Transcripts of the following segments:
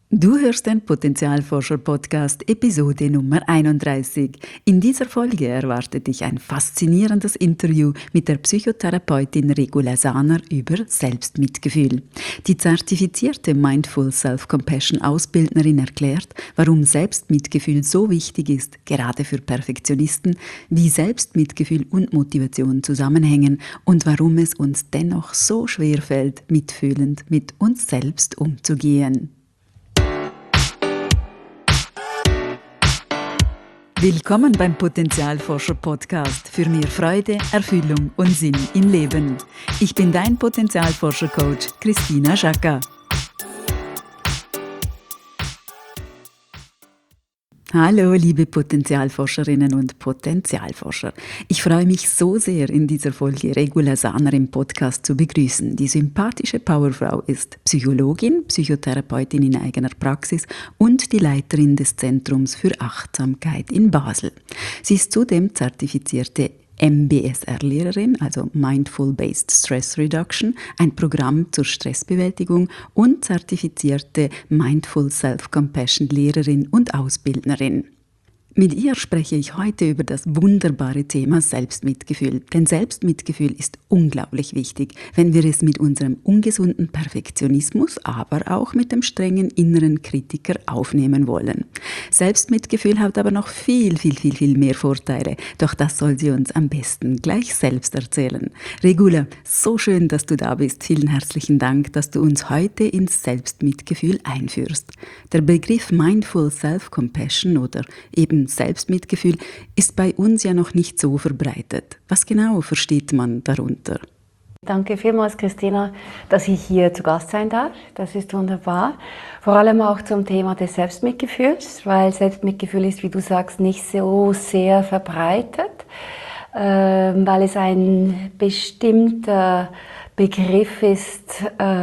Du hörst den Potenzialforscher-Podcast, Episode Nummer 31. In dieser Folge erwartet dich ein faszinierendes Interview mit der Psychotherapeutin Regula Sahner über Selbstmitgefühl. Die zertifizierte Mindful Self-Compassion-Ausbildnerin erklärt, warum Selbstmitgefühl so wichtig ist, gerade für Perfektionisten, wie Selbstmitgefühl und Motivation zusammenhängen und warum es uns dennoch so schwer fällt, mitfühlend mit uns selbst umzugehen. Willkommen beim Potenzialforscher-Podcast für mehr Freude, Erfüllung und Sinn im Leben. Ich bin dein Potenzialforscher-Coach Christina Schaka. Hallo, liebe Potenzialforscherinnen und Potenzialforscher. Ich freue mich so sehr, in dieser Folge Regula Sahner im Podcast zu begrüßen. Die sympathische Powerfrau ist Psychologin, Psychotherapeutin in eigener Praxis und die Leiterin des Zentrums für Achtsamkeit in Basel. Sie ist zudem zertifizierte MBSR-Lehrerin, also Mindful Based Stress Reduction, ein Programm zur Stressbewältigung und zertifizierte Mindful Self-Compassion-Lehrerin und Ausbildnerin. Mit ihr spreche ich heute über das wunderbare Thema Selbstmitgefühl. Denn Selbstmitgefühl ist unglaublich wichtig, wenn wir es mit unserem ungesunden Perfektionismus, aber auch mit dem strengen inneren Kritiker aufnehmen wollen. Selbstmitgefühl hat aber noch viel mehr Vorteile. Doch das soll sie uns am besten gleich selbst erzählen. Regula, so schön, dass du da bist. Vielen herzlichen Dank, dass du uns heute ins Selbstmitgefühl einführst. Der Begriff Mindful Self-Compassion oder eben Selbstmitgefühl ist bei uns ja noch nicht so verbreitet. Was genau versteht man darunter? Danke vielmals, Christina, dass ich hier zu Gast sein darf. Das ist wunderbar. Vor allem auch zum Thema des Selbstmitgefühls, weil Selbstmitgefühl ist, wie du sagst, nicht so sehr verbreitet, weil es ein bestimmter Begriff ist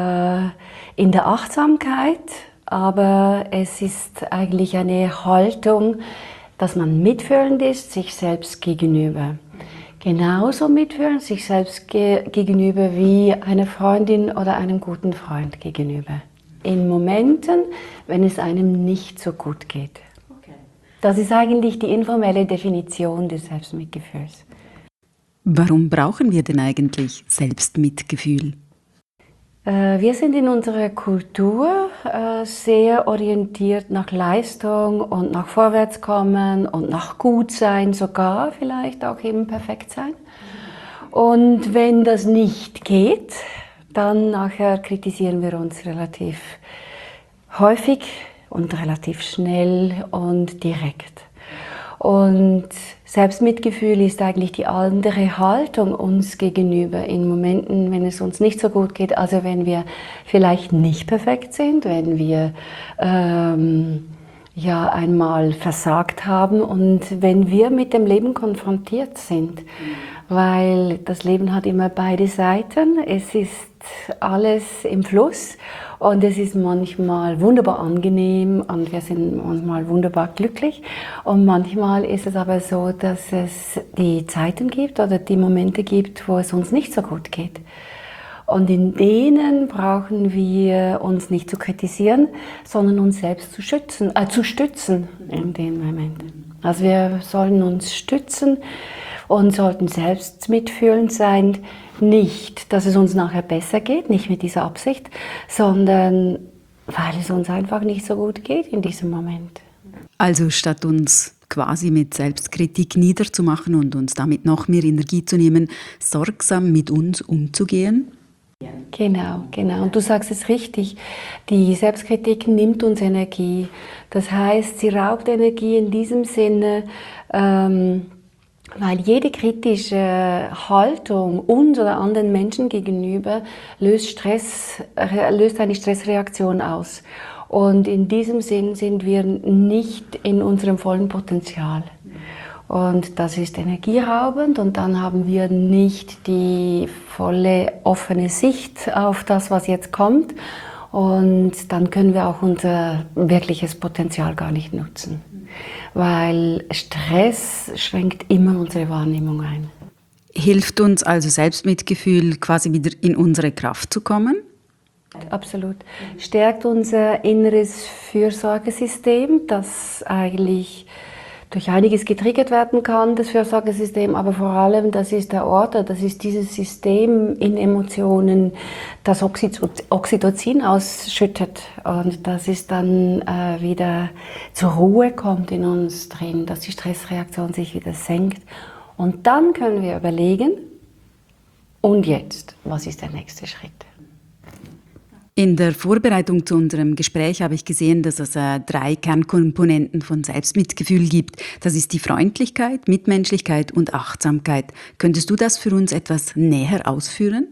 in der Achtsamkeit, aber es ist eigentlich eine Haltung, dass man mitfühlend ist, sich selbst gegenüber. Genauso mitfühlend sich selbst gegenüber wie einer Freundin oder einem guten Freund gegenüber. In Momenten, wenn es einem nicht so gut geht. Okay. Das ist eigentlich die informelle Definition des Selbstmitgefühls. Warum brauchen wir denn eigentlich Selbstmitgefühl? Wir sind in unserer Kultur sehr orientiert nach Leistung und nach Vorwärtskommen und nach Gutsein, sogar vielleicht auch eben Perfektsein. Und wenn das nicht geht, dann nachher kritisieren wir uns relativ häufig und relativ schnell und direkt. Und Selbstmitgefühl ist eigentlich die andere Haltung uns gegenüber in Momenten, wenn es uns nicht so gut geht. Also wenn wir vielleicht nicht perfekt sind, wenn wir einmal versagt haben und wenn wir mit dem Leben konfrontiert sind. Weil das Leben hat immer beide Seiten. Es ist alles im Fluss und es ist manchmal wunderbar angenehm und wir sind manchmal wunderbar glücklich. Und manchmal ist es aber so, dass es die Zeiten gibt oder die Momente gibt, wo es uns nicht so gut geht. Und in denen brauchen wir uns nicht zu kritisieren, sondern uns selbst zu stützen in den Momenten. Also wir sollen uns stützen und sollten selbst mitfühlend sein. Nicht, dass es uns nachher besser geht, nicht mit dieser Absicht, sondern weil es uns einfach nicht so gut geht in diesem Moment. Also statt uns quasi mit Selbstkritik niederzumachen und uns damit noch mehr Energie zu nehmen, sorgsam mit uns umzugehen? Genau. Und du sagst es richtig, die Selbstkritik nimmt uns Energie. Das heißt, sie raubt Energie in diesem Sinne, weil jede kritische Haltung uns oder anderen Menschen gegenüber löst eine Stressreaktion aus. Und in diesem Sinn sind wir nicht in unserem vollen Potenzial. Und das ist energieraubend und dann haben wir nicht die volle offene Sicht auf das, was jetzt kommt. Und dann können wir auch unser wirkliches Potenzial gar nicht nutzen. Weil Stress schränkt immer unsere Wahrnehmung ein. Hilft uns also Selbstmitgefühl, quasi wieder in unsere Kraft zu kommen? Absolut. Stärkt unser inneres Fürsorgesystem, das eigentlich durch einiges getriggert werden kann, das Fürsorgesystem, aber vor allem, das ist der Ort, das ist dieses System in Emotionen, das Oxytocin ausschüttet und das ist dann wieder zur Ruhe kommt in uns drin, dass die Stressreaktion sich wieder senkt und dann können wir überlegen, und jetzt, was ist der nächste Schritt? In der Vorbereitung zu unserem Gespräch habe ich gesehen, dass es 3 Kernkomponenten von Selbstmitgefühl gibt. Das ist die Freundlichkeit, Mitmenschlichkeit und Achtsamkeit. Könntest du das für uns etwas näher ausführen?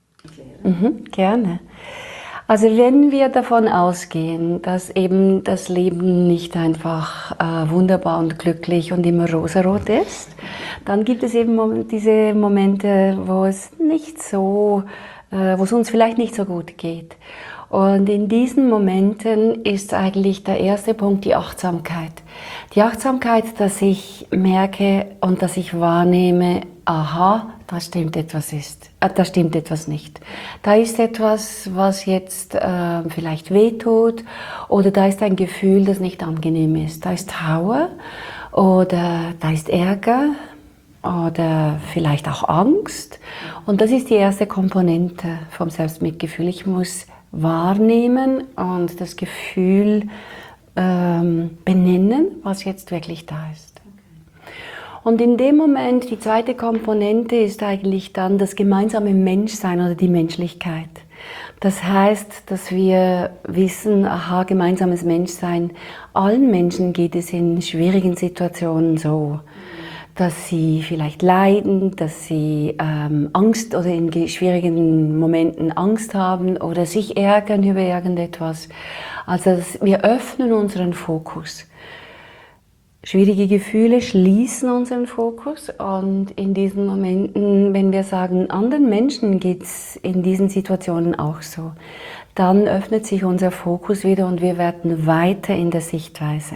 Gerne. Also wenn wir davon ausgehen, dass eben das Leben nicht einfach wunderbar und glücklich und immer rosarot ist, dann gibt es eben diese Momente, wo es nicht so wo es uns vielleicht nicht so gut geht. Und in diesen Momenten ist eigentlich der erste Punkt die Achtsamkeit. Die Achtsamkeit, dass ich merke und dass ich wahrnehme, aha, da stimmt etwas nicht. Da ist etwas, was jetzt vielleicht wehtut oder da ist ein Gefühl, das nicht angenehm ist. Da ist Trauer oder da ist Ärger. Oder vielleicht auch Angst. Und das ist die erste Komponente vom Selbstmitgefühl. Ich muss wahrnehmen und das Gefühl benennen, was jetzt wirklich da ist. Und in dem Moment, die zweite Komponente ist eigentlich dann das gemeinsame Menschsein oder die Menschlichkeit. Das heißt, dass wir wissen, aha, gemeinsames Menschsein, allen Menschen geht es in schwierigen Situationen so, dass sie vielleicht leiden, dass sie Angst oder in schwierigen Momenten Angst haben oder sich ärgern über irgendetwas. Also wir öffnen unseren Fokus. Schwierige Gefühle schließen unseren Fokus und in diesen Momenten, wenn wir sagen, anderen Menschen geht es in diesen Situationen auch so, dann öffnet sich unser Fokus wieder und wir werden weiter in der Sichtweise.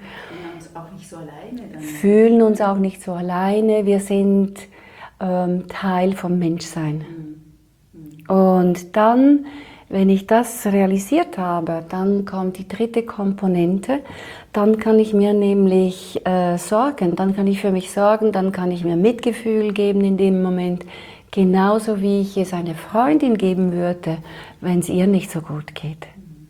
Fühlen uns auch nicht so alleine, wir sind Teil vom Menschsein. Und dann, wenn ich das realisiert habe, dann kommt die dritte Komponente, dann kann ich mir nämlich sorgen, dann kann ich für mich sorgen, dann kann ich mir Mitgefühl geben in dem Moment, genauso wie ich es einer Freundin geben würde, wenn es ihr nicht so gut geht.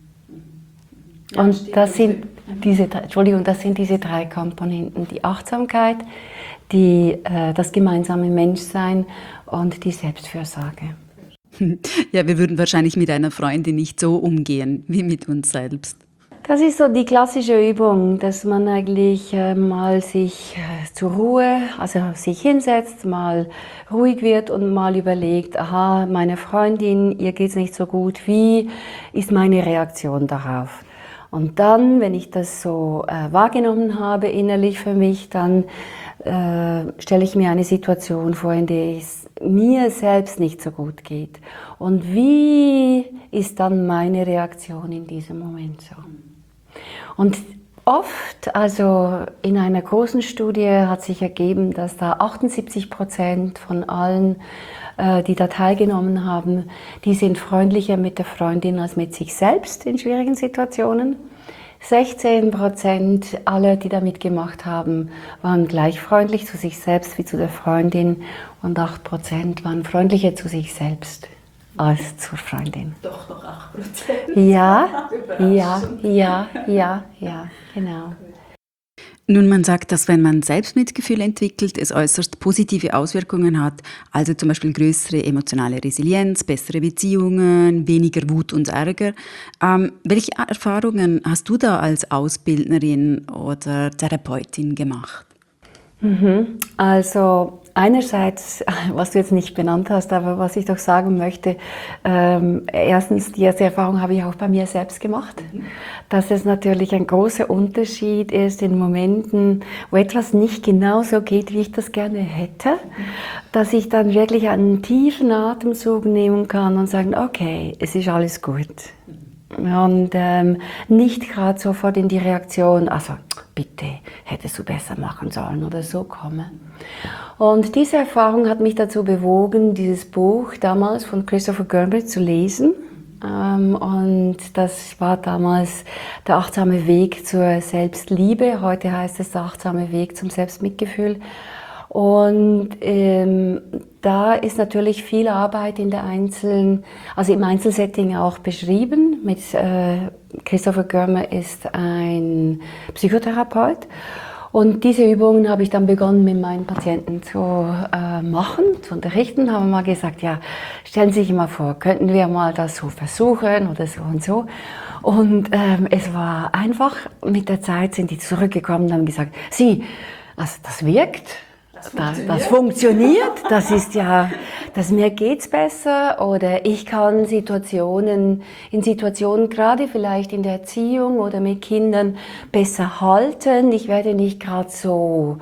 Und das sind diese 3 Komponenten, die Achtsamkeit, das gemeinsame Menschsein und die Selbstfürsorge. Ja, wir würden wahrscheinlich mit einer Freundin nicht so umgehen wie mit uns selbst. Das ist so die klassische Übung, dass man eigentlich mal sich zur Ruhe, also sich hinsetzt, mal ruhig wird und mal überlegt, aha, meine Freundin, ihr geht's nicht so gut, wie ist meine Reaktion darauf? Und dann, wenn ich das so wahrgenommen habe innerlich für mich, dann stelle ich mir eine Situation vor, in der es mir selbst nicht so gut geht. Und wie ist dann meine Reaktion in diesem Moment so? Und oft, also in einer großen Studie hat sich ergeben, dass da 78% von allen, die da teilgenommen haben, die sind freundlicher mit der Freundin als mit sich selbst in schwierigen Situationen. 16% aller, die da mitgemacht haben, waren gleich freundlich zu sich selbst wie zu der Freundin und 8% waren freundlicher zu sich selbst als zur Freundin. Doch noch 8%. Ja, genau. Nun, man sagt, dass wenn man Selbstmitgefühl entwickelt, es äußerst positive Auswirkungen hat, also zum Beispiel größere emotionale Resilienz, bessere Beziehungen, weniger Wut und Ärger. Welche Erfahrungen hast du da als Ausbildnerin oder Therapeutin gemacht? Also einerseits, was du jetzt nicht benannt hast, aber was ich doch sagen möchte, erstens, die erste Erfahrung habe ich auch bei mir selbst gemacht, dass es natürlich ein großer Unterschied ist in Momenten, wo etwas nicht genauso geht, wie ich das gerne hätte, dass ich dann wirklich einen tiefen Atemzug nehmen kann und sagen, okay, es ist alles gut. Und nicht gerade sofort in die Reaktion, also bitte, hättest du besser machen sollen oder so kommen. Und diese Erfahrung hat mich dazu bewogen, dieses Buch damals von Christopher Gerber zu lesen. Und das war damals der achtsame Weg zur Selbstliebe. Heute heißt es der achtsame Weg zum Selbstmitgefühl. Und da ist natürlich viel Arbeit in im Einzelsetting auch beschrieben. Christopher Görmer ist ein Psychotherapeut. Und diese Übungen habe ich dann begonnen mit meinen Patienten zu machen, zu unterrichten. Haben wir mal gesagt, ja, stellen Sie sich mal vor, könnten wir mal das so versuchen oder so und so. Und es war einfach, mit der Zeit sind die zurückgekommen und haben gesagt, also das wirkt. Das funktioniert, mir geht's besser oder ich kann in Situationen gerade vielleicht in der Erziehung oder mit Kindern besser halten. Ich werde nicht gerade so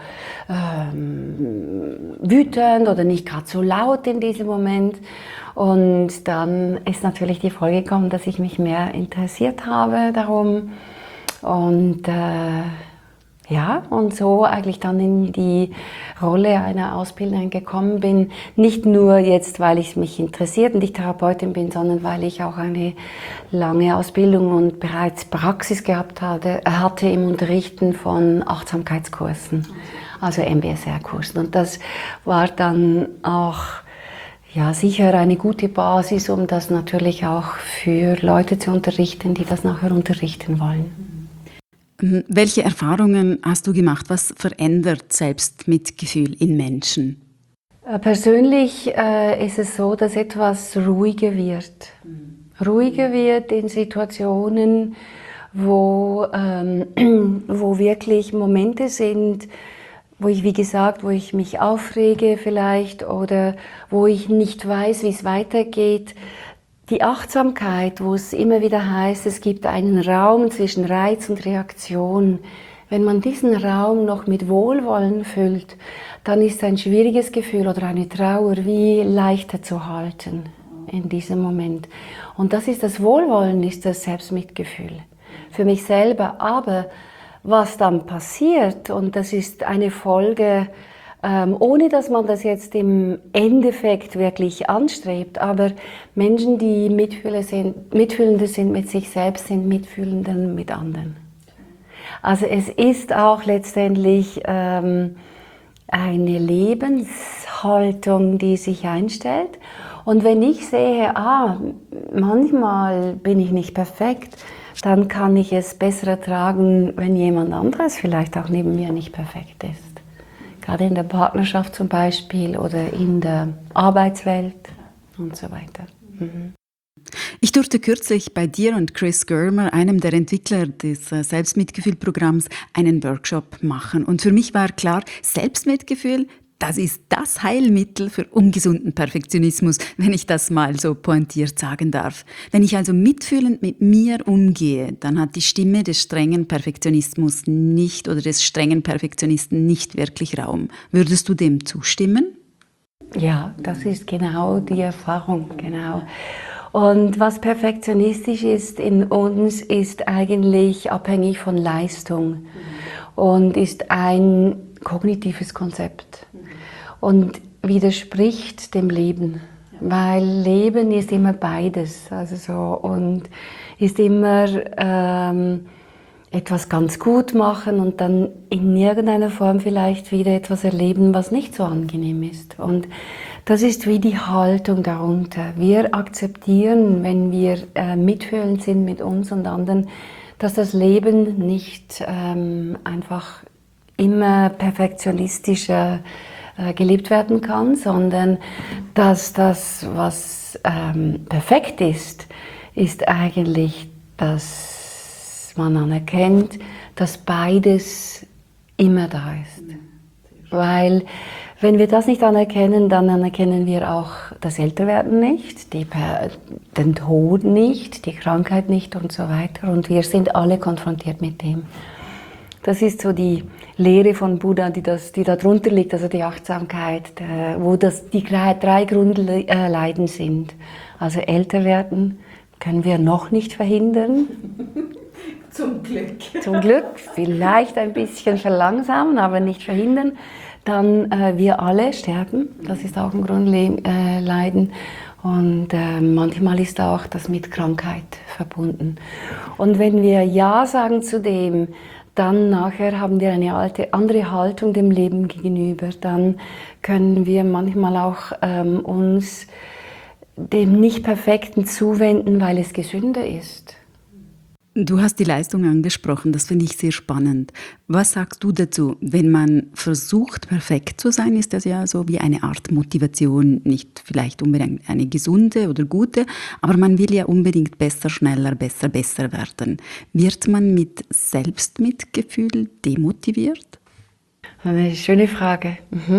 wütend oder nicht gerade so laut in diesem Moment. Und dann ist natürlich die Folge gekommen, dass ich mich mehr interessiert habe darum und und so eigentlich dann in die Rolle einer Ausbilderin gekommen bin. Nicht nur jetzt, weil ich mich interessiert und ich Therapeutin bin, sondern weil ich auch eine lange Ausbildung und bereits Praxis gehabt hatte im Unterrichten von Achtsamkeitskursen, also MBSR-Kursen. Und das war dann auch sicher eine gute Basis, um das natürlich auch für Leute zu unterrichten, die das nachher unterrichten wollen. Welche Erfahrungen hast du gemacht? Was verändert Selbstmitgefühl in Menschen? Persönlich ist es so, dass etwas ruhiger wird. Ruhiger wird in Situationen, wo wirklich Momente sind, wo ich mich aufrege vielleicht oder wo ich nicht weiß, wie es weitergeht. Die Achtsamkeit, wo es immer wieder heißt, es gibt einen Raum zwischen Reiz und Reaktion. Wenn man diesen Raum noch mit Wohlwollen füllt, dann ist ein schwieriges Gefühl oder eine Trauer wie leichter zu halten in diesem Moment. Und das Wohlwollen, ist das Selbstmitgefühl für mich selber. Aber was dann passiert, und das ist eine Folge, ohne dass man das jetzt im Endeffekt wirklich anstrebt, aber Menschen, die Mitfühlende sind mit sich selbst, sind Mitfühlende mit anderen. Also es ist auch letztendlich eine Lebenshaltung, die sich einstellt. Und wenn ich sehe, manchmal bin ich nicht perfekt, dann kann ich es besser ertragen, wenn jemand anderes vielleicht auch neben mir nicht perfekt ist. Gerade in der Partnerschaft zum Beispiel oder in der Arbeitswelt und so weiter. Ich durfte kürzlich bei dir und Chris Germer, einem der Entwickler des Selbstmitgefühl-Programms, einen Workshop machen. Und für mich war klar, Selbstmitgefühl, das ist das Heilmittel für ungesunden Perfektionismus, wenn ich das mal so pointiert sagen darf. Wenn ich also mitfühlend mit mir umgehe, dann hat die Stimme des strengen Perfektionismus nicht oder des strengen Perfektionisten nicht wirklich Raum. Würdest du dem zustimmen? Ja, das ist genau die Erfahrung, genau. Und was perfektionistisch ist in uns, ist eigentlich abhängig von Leistung und ist ein kognitives Konzept und widerspricht dem Leben, weil Leben ist immer beides, und ist immer etwas ganz gut machen und dann in irgendeiner Form vielleicht wieder etwas erleben, was nicht so angenehm ist. Und das ist wie die Haltung darunter. Wir akzeptieren, wenn wir mitfühlend sind mit uns und anderen, dass das Leben nicht einfach immer perfektionistischer gelebt werden kann, sondern dass das, was perfekt ist, ist eigentlich, dass man anerkennt, dass beides immer da ist. Weil wenn wir das nicht anerkennen, dann anerkennen wir auch das Älterwerden nicht, den Tod nicht, die Krankheit nicht und so weiter. Und wir sind alle konfrontiert mit dem. Das ist so die Lehre von Buddha, die da drunter liegt, also die Achtsamkeit, wo die drei Grundleiden sind. Also älter werden können wir noch nicht verhindern. Zum Glück. Zum Glück, vielleicht ein bisschen verlangsamen, aber nicht verhindern. Dann wir alle sterben, das ist auch ein Grundleiden. Und manchmal ist auch das mit Krankheit verbunden. Und wenn wir Ja sagen zu dem, dann nachher haben wir eine andere Haltung dem Leben gegenüber. Dann können wir manchmal auch uns dem Nicht-Perfekten zuwenden, weil es gesünder ist. Du hast die Leistung angesprochen, das finde ich sehr spannend. Was sagst du dazu? Wenn man versucht, perfekt zu sein, ist das ja so wie eine Art Motivation, nicht vielleicht unbedingt eine gesunde oder gute, aber man will ja unbedingt besser, schneller, besser werden. Wird man mit Selbstmitgefühl demotiviert? Eine schöne Frage.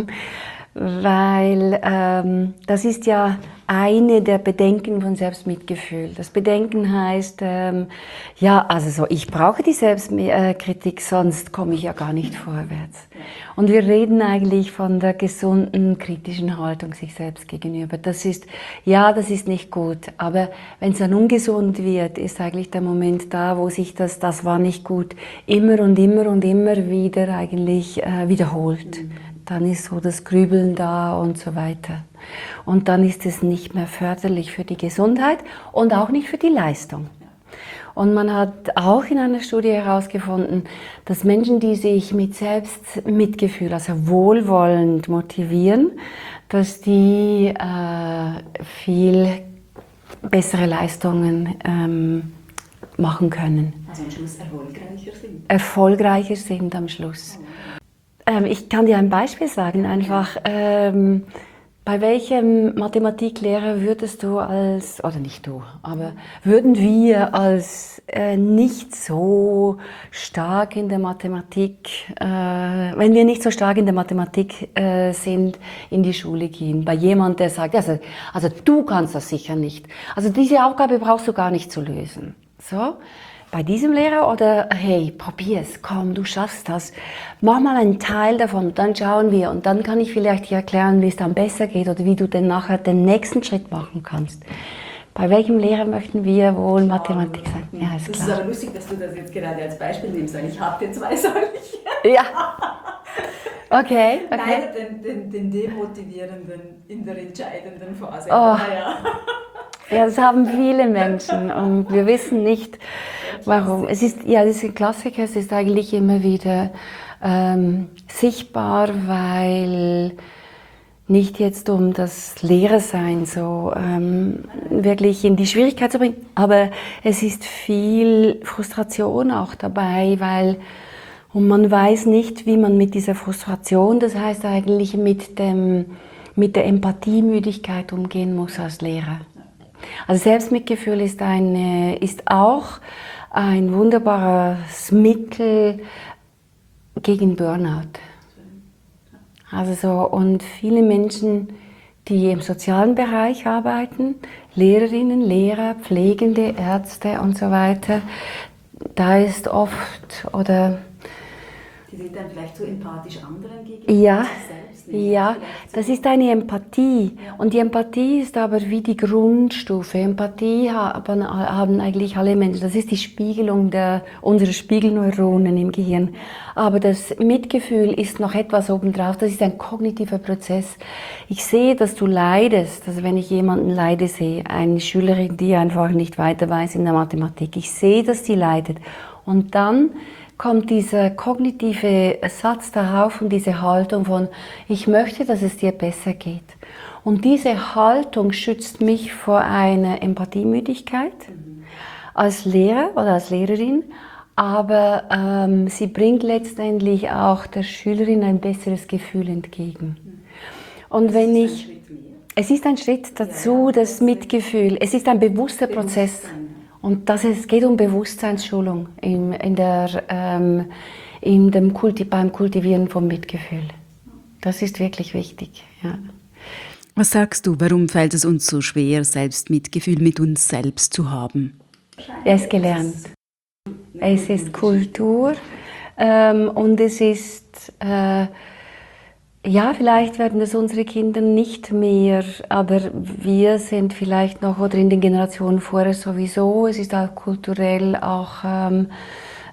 Weil das ist ja eine der Bedenken von Selbstmitgefühl. Das Bedenken heißt, ich brauche die Selbstkritik, sonst komme ich ja gar nicht vorwärts. Und wir reden eigentlich von der gesunden, kritischen Haltung sich selbst gegenüber. Das ist nicht gut, aber wenn es dann ungesund wird, ist eigentlich der Moment da, wo sich das war nicht gut, immer und immer und immer wieder eigentlich wiederholt. Dann ist so das Grübeln da und so weiter. Und dann ist es nicht mehr förderlich für die Gesundheit und auch nicht für die Leistung. Und man hat auch in einer Studie herausgefunden, dass Menschen, die sich mit Selbstmitgefühl, also wohlwollend motivieren, dass die viel bessere Leistungen machen können. Also am Schluss erfolgreicher sind. Erfolgreicher sind am Schluss. Ich kann dir ein Beispiel sagen, einfach, bei welchem Mathematiklehrer würdest du würden wir als nicht so stark in der Mathematik, wenn wir nicht so stark in der Mathematik sind, in die Schule gehen? Bei jemand, der sagt, also du kannst das sicher nicht. Also diese Aufgabe brauchst du gar nicht zu lösen. So? Bei diesem Lehrer oder, hey, probier's, komm, du schaffst das. Mach mal einen Teil davon, dann schauen wir und dann kann ich vielleicht dir erklären, wie es dann besser geht oder wie du dann nachher den nächsten Schritt machen kannst. Bei welchem Lehrer möchten wir wohl Mathematik sein? Ja, ist klar. Das ist aber lustig, dass du das jetzt gerade als Beispiel nimmst, weil ich hatte 2 solche. Ja. Okay. Leider den demotivierenden in der entscheidenden Phase. Oh. Ja, das haben viele Menschen und wir wissen nicht, warum. Das ist ein Klassiker, es ist eigentlich immer wieder sichtbar, weil nicht jetzt um das Lehrersein so wirklich in die Schwierigkeit zu bringen, aber es ist viel Frustration auch dabei, und man weiß nicht, wie man mit dieser Frustration, das heißt eigentlich mit der Empathiemüdigkeit umgehen muss als Lehrer. Also Selbstmitgefühl ist auch ein wunderbares Mittel gegen Burnout. Und viele Menschen, die im sozialen Bereich arbeiten, Lehrerinnen, Lehrer, Pflegende, Ärzte und so weiter, da ist oft die sind dann vielleicht so empathisch anderen gegenüber selbst. Ja, das ist eine Empathie. Und die Empathie ist aber wie die Grundstufe. Empathie haben eigentlich alle Menschen. Das ist die Spiegelung unserer Spiegelneuronen im Gehirn. Aber das Mitgefühl ist noch etwas obendrauf. Das ist ein kognitiver Prozess. Ich sehe, dass du leidest. Also wenn ich jemanden leiden sehe, eine Schülerin, die einfach nicht weiter weiß in der Mathematik. Ich sehe, dass die leidet. Und dann kommt dieser kognitive Satz darauf und diese Haltung von, ich möchte, dass es dir besser geht. Und diese Haltung schützt mich vor einer Empathiemüdigkeit als Lehrer oder als Lehrerin, aber sie bringt letztendlich auch der Schülerin ein besseres Gefühl entgegen. Und es ist ein Schritt dazu, das Mitgefühl, es ist ein bewusster Prozess. Und es geht um Bewusstseinsschulung beim Kultivieren vom Mitgefühl. Das ist wirklich wichtig. Ja. Was sagst du, warum fällt es uns so schwer, Selbstmitgefühl mit uns selbst zu haben? Es ist gelernt. Es ist Kultur und es ist... vielleicht werden das unsere Kinder nicht mehr, aber wir sind vielleicht noch oder in den Generationen vorher sowieso. Es ist auch kulturell auch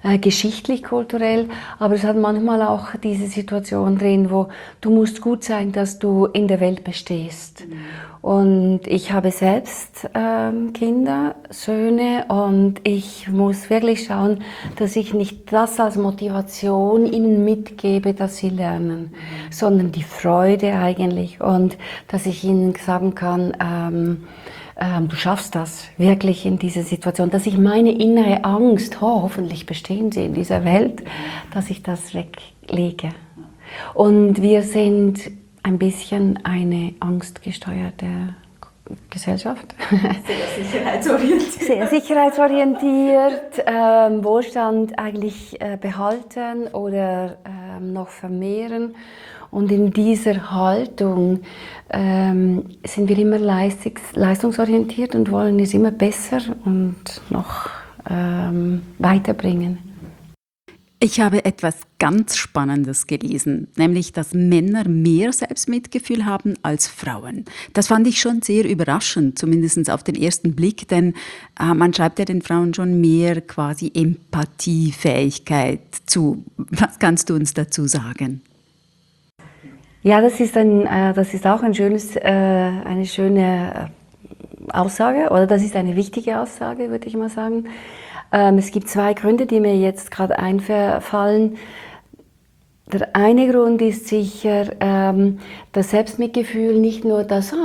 geschichtlich, kulturell, aber es hat manchmal auch diese Situation drin, wo du musst gut sein, dass du in der Welt bestehst. Und ich habe selbst Kinder, Söhne, und ich muss wirklich schauen, dass ich nicht das als Motivation ihnen mitgebe, dass sie lernen, sondern die Freude eigentlich, und dass ich ihnen sagen kann, du schaffst das wirklich in dieser Situation, dass ich meine innere Angst, hoffentlich bestehen sie in dieser Welt, dass ich das weglege. Und wir sind ein bisschen eine angstgesteuerte Gesellschaft. Sehr sicherheitsorientiert. Sehr sicherheitsorientiert, Wohlstand eigentlich behalten oder noch vermehren. Und in dieser Haltung sind wir immer leistungsorientiert und wollen es immer besser und noch weiterbringen. Ich habe etwas ganz Spannendes gelesen, nämlich, dass Männer mehr Selbstmitgefühl haben als Frauen. Das fand ich schon sehr überraschend, zumindest auf den ersten Blick, denn man schreibt ja den Frauen schon mehr quasi Empathiefähigkeit zu. Was kannst du uns dazu sagen? Ja, das ist auch eine schöne Aussage, oder das ist eine wichtige Aussage, würde ich mal sagen. Es gibt zwei Gründe, die mir jetzt gerade einfallen. Der eine Grund ist sicher das Selbstmitgefühl, nicht nur das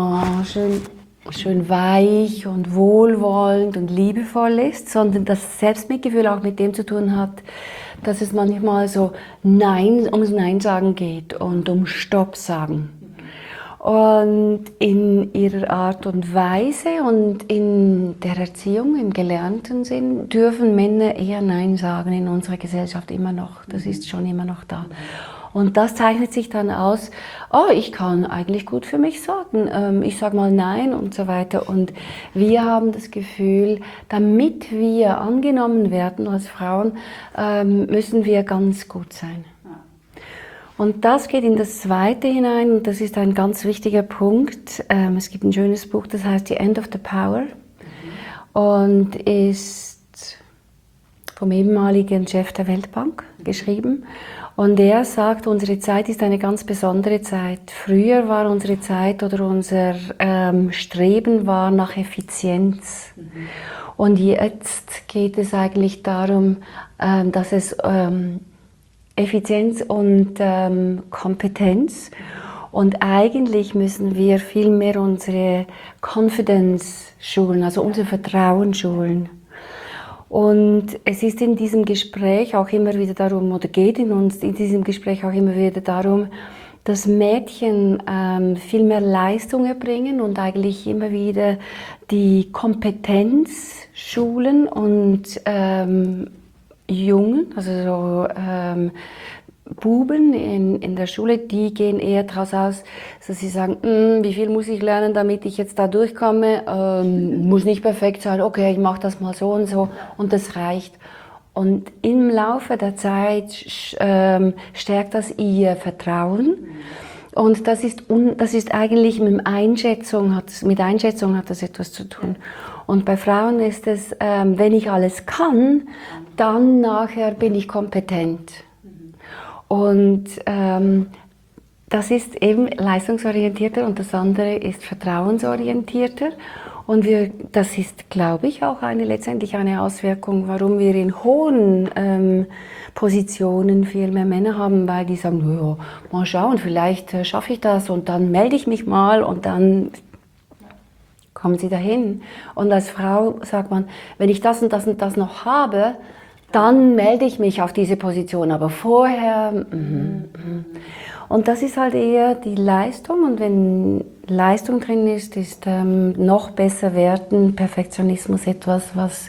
schön weich und wohlwollend und liebevoll ist, sondern das Selbstmitgefühl auch mit dem zu tun hat, dass es manchmal so ums Nein sagen geht und um Stopp sagen. Und in ihrer Art und Weise und in der Erziehung, im gelernten Sinn, dürfen Männer eher Nein sagen in unserer Gesellschaft immer noch. Das ist schon immer noch da. Und das zeichnet sich dann aus, ich kann eigentlich gut für mich sorgen, ich sage mal Nein und so weiter. Und wir haben das Gefühl, damit wir angenommen werden als Frauen, müssen wir ganz gut sein. Und das geht in das Zweite hinein, und das ist ein ganz wichtiger Punkt. Es gibt ein schönes Buch, das heißt The End of the Power und ist vom ehemaligen Chef der Weltbank geschrieben. Und er sagt, unsere Zeit ist eine ganz besondere Zeit. Früher war unsere Zeit oder unser Streben war nach Effizienz. Und jetzt geht es eigentlich darum, dass es Effizienz und Kompetenz. Und eigentlich müssen wir viel mehr unsere Confidence schulen, also unser Vertrauen schulen. Und es ist in diesem Gespräch auch immer wieder darum, oder geht in diesem Gespräch auch immer wieder darum, dass Mädchen viel mehr Leistung erbringen und eigentlich immer wieder die Kompetenz schulen und Jungen, also so Buben in der Schule, die gehen eher daraus aus, dass sie sagen, wie viel muss ich lernen, damit ich jetzt da durchkomme, muss nicht perfekt sein, okay, ich mache das mal so und das reicht. Und im Laufe der Zeit stärkt das ihr Vertrauen. Und das ist eigentlich mit Einschätzung hat das etwas zu tun. Und bei Frauen ist es, wenn ich alles kann, dann nachher bin ich kompetent. Und das ist eben leistungsorientierter und das andere ist vertrauensorientierter. Und das ist, glaube ich, auch letztendlich eine Auswirkung, warum wir in hohen Positionen viel mehr Männer haben, weil die sagen, ja, mal schauen, vielleicht schaffe ich das und dann melde ich mich mal und dann kommen sie dahin. Und als Frau sagt man, wenn ich das und das und das noch habe, dann melde ich mich auf diese Position, aber vorher... Und das ist halt eher die Leistung, und wenn Leistung drin ist, ist noch besser werden, Perfektionismus etwas, was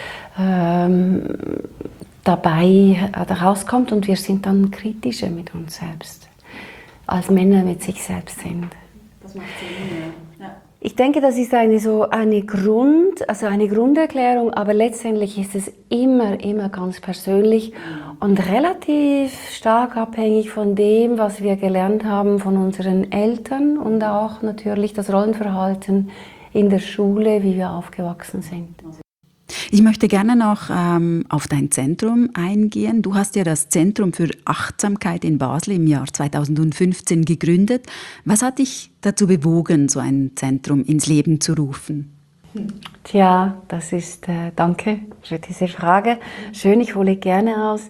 dabei rauskommt, und wir sind dann kritischer mit uns selbst, als Männer mit sich selbst sind. Das macht Sinn, ja. Ich denke, das ist eine Grunderklärung, aber letztendlich ist es immer ganz persönlich und relativ stark abhängig von dem, was wir gelernt haben von unseren Eltern und auch natürlich das Rollenverhalten in der Schule, wie wir aufgewachsen sind. Ich möchte gerne noch auf dein Zentrum eingehen. Du hast ja das Zentrum für Achtsamkeit in Basel im Jahr 2015 gegründet. Was hat dich dazu bewogen, so ein Zentrum ins Leben zu rufen? Tja, das ist, danke für diese Frage. Schön, ich hole gerne aus.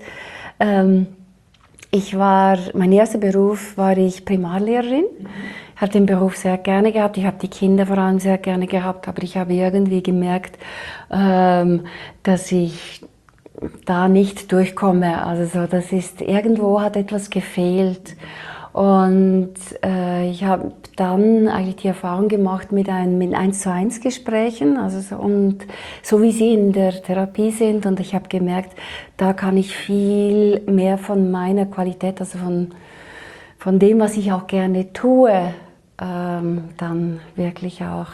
Mein erster Beruf war ich Primarlehrerin. Ich habe den Beruf sehr gerne gehabt. Ich habe die Kinder vor allem sehr gerne gehabt, aber ich habe irgendwie gemerkt, dass ich da nicht durchkomme. Also so, irgendwo hat etwas gefehlt. Und ich habe dann eigentlich die Erfahrung gemacht mit 1:1 Gesprächen, und so wie Sie in der Therapie sind. Und ich habe gemerkt, da kann ich viel mehr von meiner Qualität, also von dem, was ich auch gerne tue, dann wirklich auch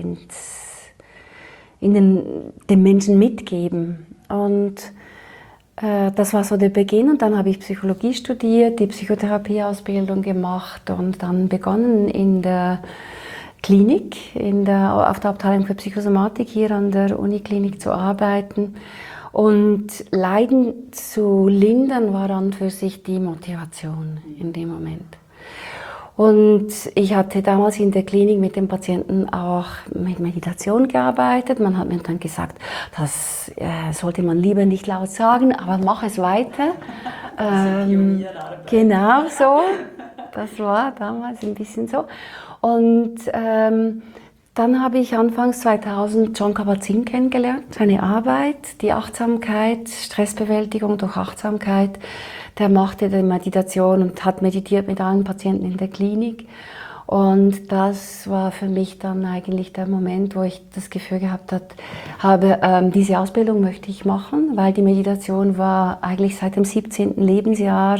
den Menschen mitgeben. Und das war so der Beginn, und dann habe ich Psychologie studiert, die Psychotherapieausbildung gemacht und dann begonnen in der Klinik, auf der Abteilung für Psychosomatik hier an der Uniklinik zu arbeiten. Und Leiden zu lindern war an für sich die Motivation in dem Moment. Und ich hatte damals in der Klinik mit den Patienten auch mit Meditation gearbeitet. Man hat mir dann gesagt, das sollte man lieber nicht laut sagen, aber mach es weiter. Genau so, das war damals ein bisschen so. Und dann habe ich anfangs 2000 Jon Kabat-Zinn kennengelernt, seine Arbeit, die Achtsamkeit, Stressbewältigung durch Achtsamkeit. Der machte die Meditation und hat meditiert mit allen Patienten in der Klinik. Und das war für mich dann eigentlich der Moment, wo ich das Gefühl gehabt habe, diese Ausbildung möchte ich machen, weil die Meditation war eigentlich seit dem 17. Lebensjahr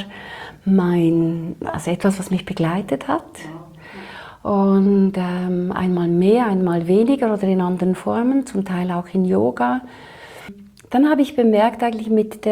etwas, was mich begleitet hat. Und einmal mehr, einmal weniger oder in anderen Formen, zum Teil auch in Yoga. Dann habe ich bemerkt, eigentlich mit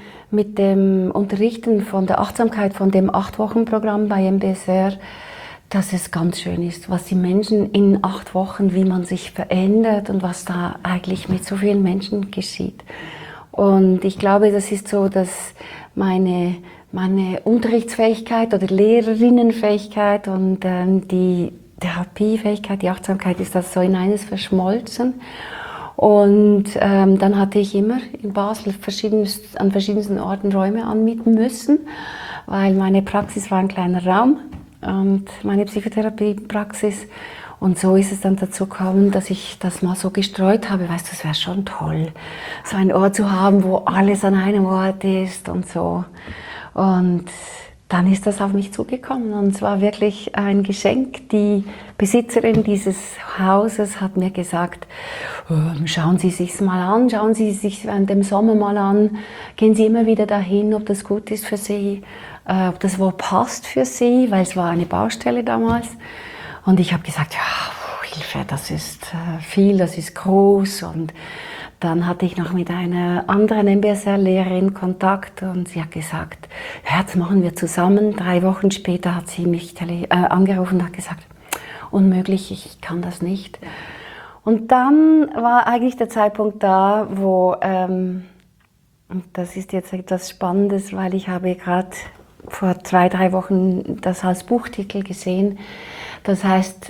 dem Unterrichten von der Achtsamkeit, von dem 8-Wochen-Programm bei MBSR, dass es ganz schön ist, was die Menschen in 8 Wochen, wie man sich verändert und was da eigentlich mit so vielen Menschen geschieht. Und ich glaube, das ist so, dass meine Unterrichtsfähigkeit oder Lehrerinnenfähigkeit und die Therapiefähigkeit, die Achtsamkeit ist das so in eines verschmolzen. Und dann hatte ich immer in Basel an verschiedensten Orten Räume anmieten müssen, weil meine Praxis war ein kleiner Raum und meine Psychotherapiepraxis. Und so ist es dann dazu gekommen, dass ich das mal so gestreut habe. Weißt du, es wäre schon toll, so einen Ort zu haben, wo alles an einem Ort ist und so. Und dann ist das auf mich zugekommen und es war wirklich ein Geschenk. Die Besitzerin dieses Hauses hat mir gesagt, schauen Sie sich's mal an, schauen Sie sich während dem Sommer mal an, gehen Sie immer wieder dahin, ob das gut ist für Sie, ob das wo passt für Sie, weil es war eine Baustelle damals. Und ich habe gesagt, ja, Hilfe, das ist viel, das ist groß. Und dann hatte ich noch mit einer anderen MBSR-Lehrerin Kontakt und sie hat gesagt, ja, das machen wir zusammen. 3 Wochen später hat sie mich angerufen und hat gesagt, unmöglich, ich kann das nicht. Und dann war eigentlich der Zeitpunkt da, wo, und das ist jetzt etwas Spannendes, weil ich habe gerade vor 2, 3 Wochen das als Buchtitel gesehen. Das heißt,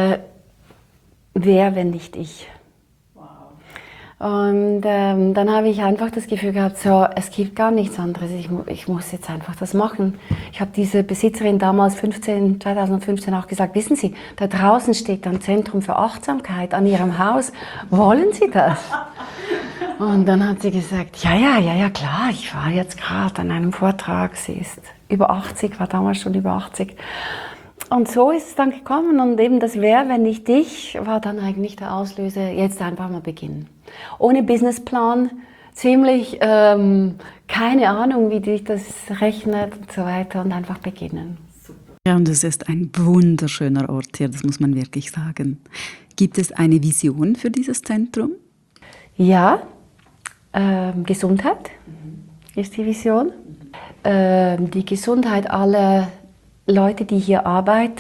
wer, wenn nicht ich? Und dann habe ich einfach das Gefühl gehabt, so, es gibt gar nichts anderes, ich muss jetzt einfach das machen. Ich habe diese Besitzerin damals 2015 auch gesagt, wissen Sie, da draußen steht ein Zentrum für Achtsamkeit an Ihrem Haus, wollen Sie das? Und dann hat sie gesagt, ja, klar, ich war jetzt gerade an einem Vortrag, sie ist über 80, war damals schon über 80. Und so ist es dann gekommen und eben das Wer, wenn nicht ich, war dann eigentlich der Auslöser, jetzt einfach mal beginnen. Ohne Businessplan, ziemlich keine Ahnung, wie sich das rechnet und so weiter und einfach beginnen. Ja, und es ist ein wunderschöner Ort hier, das muss man wirklich sagen. Gibt es eine Vision für dieses Zentrum? Ja, Gesundheit ist die Vision. Die Gesundheit aller Leute, die hier arbeiten,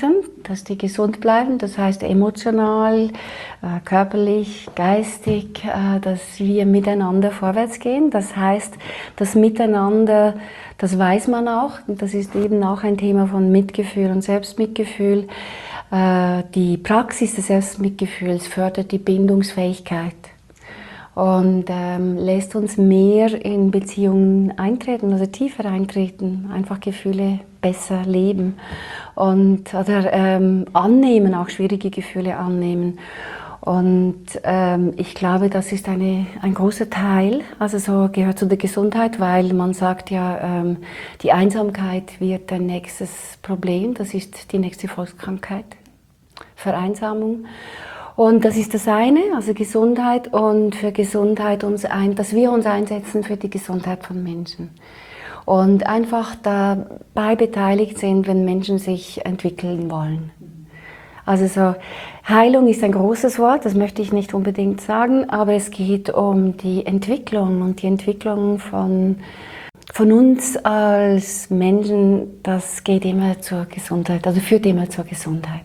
dass die gesund bleiben, das heißt emotional, körperlich, geistig, dass wir miteinander vorwärts gehen. Das heißt, das Miteinander, das weiß man auch, und das ist eben auch ein Thema von Mitgefühl und Selbstmitgefühl. Die Praxis des Selbstmitgefühls fördert die Bindungsfähigkeit und lässt uns mehr in Beziehungen eintreten, also tiefer eintreten, einfach Gefühle besser leben oder annehmen, auch schwierige Gefühle annehmen. Und ich glaube, das ist ein großer Teil, also so gehört zu der Gesundheit, weil man sagt ja, die Einsamkeit wird ein nächstes Problem, das ist die nächste Volkskrankheit, Vereinsamung. Und das ist das eine, also Gesundheit, und für Gesundheit dass wir uns einsetzen für die Gesundheit von Menschen. Und einfach dabei beteiligt sind, wenn Menschen sich entwickeln wollen. Also so, Heilung ist ein großes Wort, das möchte ich nicht unbedingt sagen, aber es geht um die Entwicklung und die Entwicklung von uns als Menschen, das geht immer zur Gesundheit, also führt immer zur Gesundheit.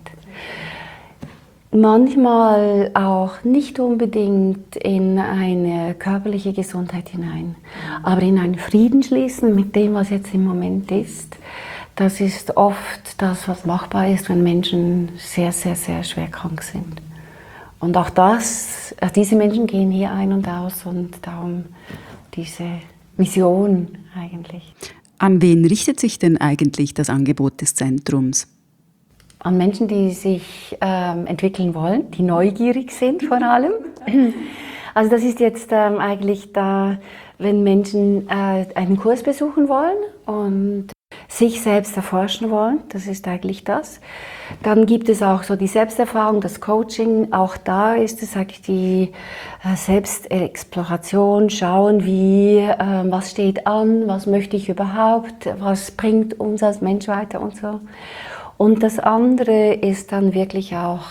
Manchmal auch nicht unbedingt in eine körperliche Gesundheit hinein, aber in einen Frieden schließen mit dem, was jetzt im Moment ist. Das ist oft das, was machbar ist, wenn Menschen sehr, sehr, sehr schwer krank sind. Und auch diese Menschen gehen hier ein und aus, und darum diese Vision eigentlich. An wen richtet sich denn eigentlich das Angebot des Zentrums? An Menschen, die sich entwickeln wollen, die neugierig sind vor allem. Also das ist jetzt eigentlich da, wenn Menschen einen Kurs besuchen wollen und sich selbst erforschen wollen, das ist eigentlich das. Dann gibt es auch so die Selbsterfahrung, das Coaching, auch da ist es eigentlich die Selbstexploration, schauen, was steht an, was möchte ich überhaupt, was bringt uns als Mensch weiter und so. Und das andere ist dann wirklich auch,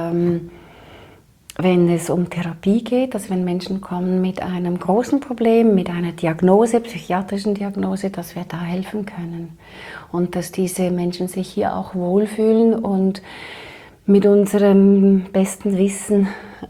wenn es um Therapie geht, also wenn Menschen kommen mit einem großen Problem, mit einer Diagnose, psychiatrischen Diagnose, dass wir da helfen können. Und dass diese Menschen sich hier auch wohlfühlen und mit unserem besten Wissen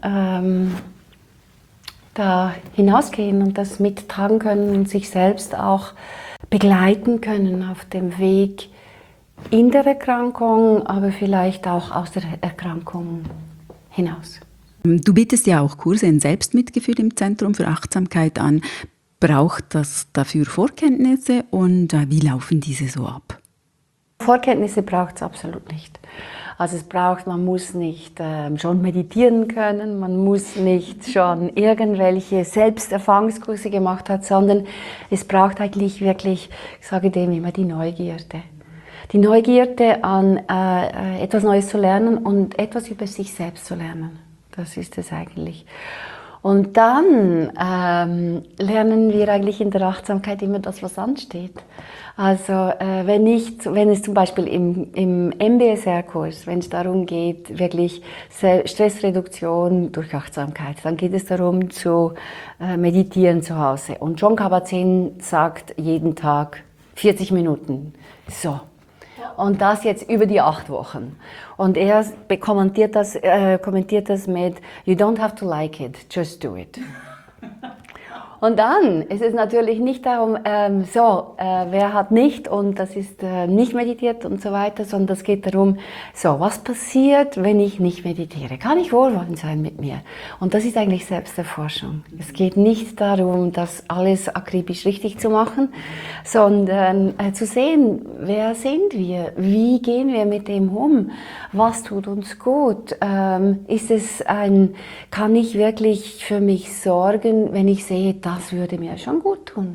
da hinausgehen und das mittragen können und sich selbst auch begleiten können auf dem Weg in der Erkrankung, aber vielleicht auch aus der Erkrankung hinaus. Du bietest ja auch Kurse in Selbstmitgefühl im Zentrum für Achtsamkeit an. Braucht das dafür Vorkenntnisse und wie laufen diese so ab? Vorkenntnisse braucht es absolut nicht. Also man muss nicht schon meditieren können, man muss nicht schon irgendwelche Selbsterfahrungskurse gemacht haben, sondern es braucht eigentlich wirklich, ich sage dem immer, die Neugierde. Die Neugierde an etwas Neues zu lernen und etwas über sich selbst zu lernen. Das ist es eigentlich. Und dann lernen wir eigentlich in der Achtsamkeit immer das, was ansteht. Also wenn es zum Beispiel im MBSR-Kurs, wenn es darum geht, wirklich Stressreduktion durch Achtsamkeit, dann geht es darum zu meditieren zu Hause. Und Jon Kabat-Zinn sagt jeden Tag 40 Minuten. So. Und das jetzt über die 8 Wochen. Und er kommentiert das mit "You don't have to like it, just do it." Und dann ist es natürlich nicht darum, wer hat nicht und das ist nicht meditiert und so weiter, sondern es geht darum, was passiert, wenn ich nicht meditiere? Kann ich wohlwollend sein mit mir? Und das ist eigentlich Selbsterforschung. Es geht nicht darum, das alles akribisch richtig zu machen, sondern zu sehen, wer sind wir? Wie gehen wir mit dem um? Was tut uns gut? Kann ich wirklich für mich sorgen, wenn ich sehe, das würde mir schon gut tun?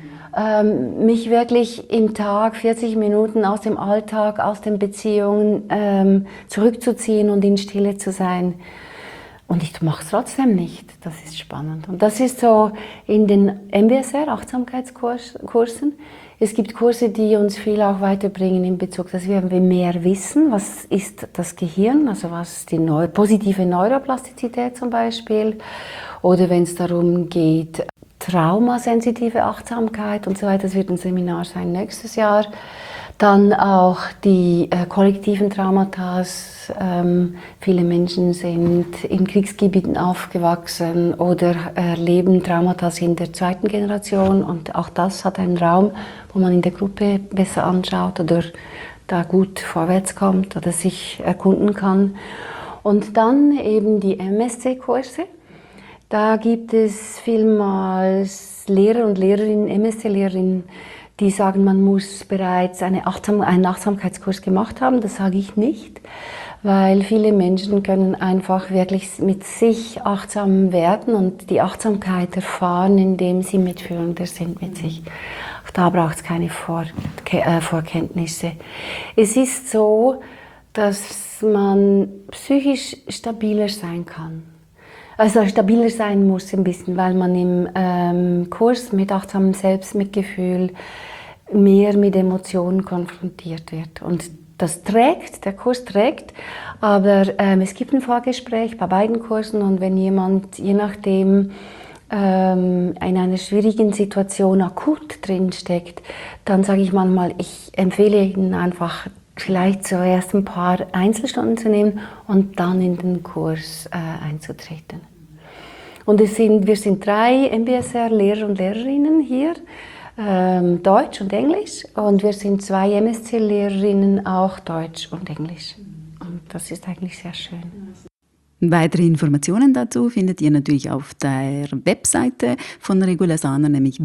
Mich wirklich im Tag 40 Minuten aus dem Alltag, aus den Beziehungen zurückzuziehen und in Stille zu sein. Und ich mache es trotzdem nicht. Das ist spannend. Und das ist so in den MBSR, Achtsamkeitskursen. Es gibt Kurse, die uns viel auch weiterbringen in Bezug, dass wir mehr wissen, was ist das Gehirn, also was die positive Neuroplastizität zum Beispiel. Oder wenn es darum geht, traumasensitive Achtsamkeit und so weiter. Das wird ein Seminar sein nächstes Jahr. Dann auch die kollektiven Traumata. Viele Menschen sind in Kriegsgebieten aufgewachsen oder erleben Traumata in der zweiten Generation. Und auch das hat einen Raum, wo man in der Gruppe besser anschaut oder da gut vorwärts kommt oder sich erkunden kann. Und dann eben die MSC-Kurse. Da gibt es vielmals Lehrer und Lehrerinnen, MSC-Lehrerinnen, die sagen, man muss bereits einen Achtsamkeitskurs gemacht haben. Das sage ich nicht, weil viele Menschen können einfach wirklich mit sich achtsam werden und die Achtsamkeit erfahren, indem sie mitfühlender sind mit sich. Auch da braucht es keine Vorkenntnisse. Es ist so, dass man psychisch stabiler sein kann. Also stabiler sein muss ein bisschen, weil man im Kurs mit achtsamem Selbstmitgefühl mehr mit Emotionen konfrontiert wird. Und das trägt, der Kurs trägt, aber es gibt ein Vorgespräch bei beiden Kursen und wenn jemand, je nachdem, in einer schwierigen Situation akut drinsteckt, dann sage ich manchmal, ich empfehle Ihnen einfach, vielleicht zuerst ein paar Einzelstunden zu nehmen und dann in den Kurs einzutreten. Und wir sind 3 MBSR-Lehrer und Lehrerinnen hier, Deutsch und Englisch, und wir sind 2 MSC-Lehrerinnen, auch Deutsch und Englisch. Und das ist eigentlich sehr schön. Weitere Informationen dazu findet ihr natürlich auf der Webseite von Regula Saner, nämlich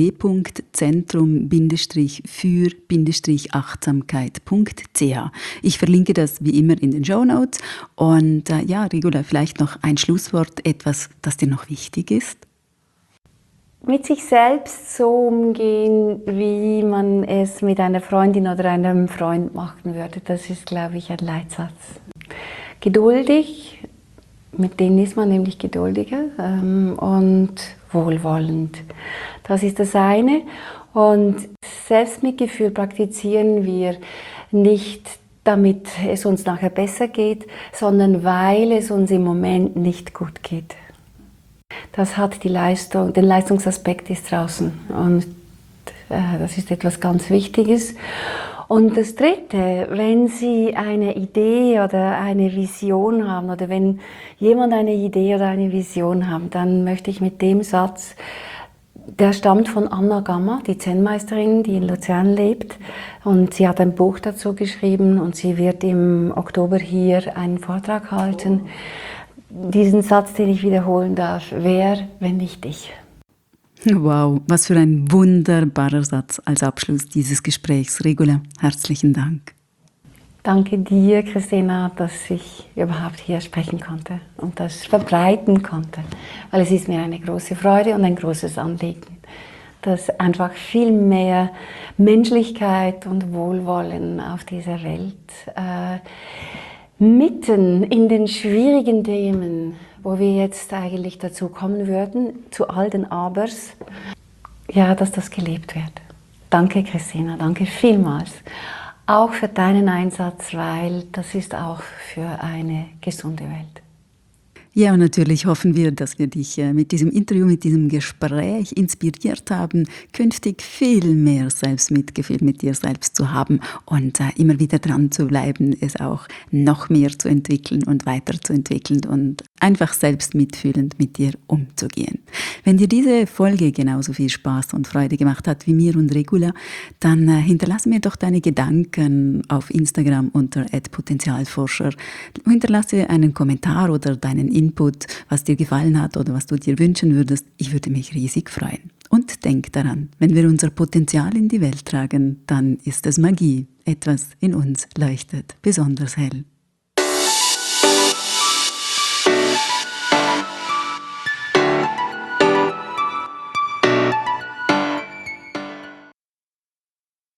www.zentrum-für-achtsamkeit.ch. Ich verlinke das wie immer in den Shownotes. Und Regula, vielleicht noch ein Schlusswort, etwas, das dir noch wichtig ist? Mit sich selbst so umgehen, wie man es mit einer Freundin oder einem Freund machen würde, das ist, glaube ich, ein Leitsatz. Geduldig. Mit denen ist man nämlich geduldiger und wohlwollend. Das ist das eine. Und Selbstmitgefühl praktizieren wir nicht, damit es uns nachher besser geht, sondern weil es uns im Moment nicht gut geht. Das hat den Leistungsaspekt ist draußen und das ist etwas ganz Wichtiges. Und das Dritte, wenn Sie eine Idee oder eine Vision haben oder wenn jemand eine Idee oder eine Vision hat, dann möchte ich mit dem Satz, der stammt von Anna Gamma, die Zen-Meisterin, die in Luzern lebt. Und sie hat ein Buch dazu geschrieben und sie wird im Oktober hier einen Vortrag halten. Diesen Satz, den ich wiederholen darf, wer, wenn nicht ich? Wow, was für ein wunderbarer Satz als Abschluss dieses Gesprächs. Regula, herzlichen Dank. Danke dir, Christina, dass ich überhaupt hier sprechen konnte und das verbreiten konnte. Weil es ist mir eine große Freude und ein großes Anliegen, dass einfach viel mehr Menschlichkeit und Wohlwollen auf dieser Welt mitten in den schwierigen Themen, wo wir jetzt eigentlich dazu kommen würden, zu all den Abers, ja, dass das gelebt wird. Danke, Christina, danke vielmals. Auch für deinen Einsatz, weil das ist auch für eine gesunde Welt. Ja, und natürlich hoffen wir, dass wir dich mit diesem Interview, mit diesem Gespräch inspiriert haben, künftig viel mehr Selbstmitgefühl mit dir selbst zu haben und immer wieder dran zu bleiben, es auch noch mehr zu entwickeln und weiterzuentwickeln und einfach selbst mitfühlend mit dir umzugehen. Wenn dir diese Folge genauso viel Spaß und Freude gemacht hat wie mir und Regula, dann hinterlasse mir doch deine Gedanken auf Instagram unter @Potentialforscher. Hinterlasse einen Kommentar oder deinen Input, was dir gefallen hat oder was du dir wünschen würdest. Ich würde mich riesig freuen. Und denk daran, wenn wir unser Potenzial in die Welt tragen, dann ist es Magie. Etwas in uns leuchtet besonders hell.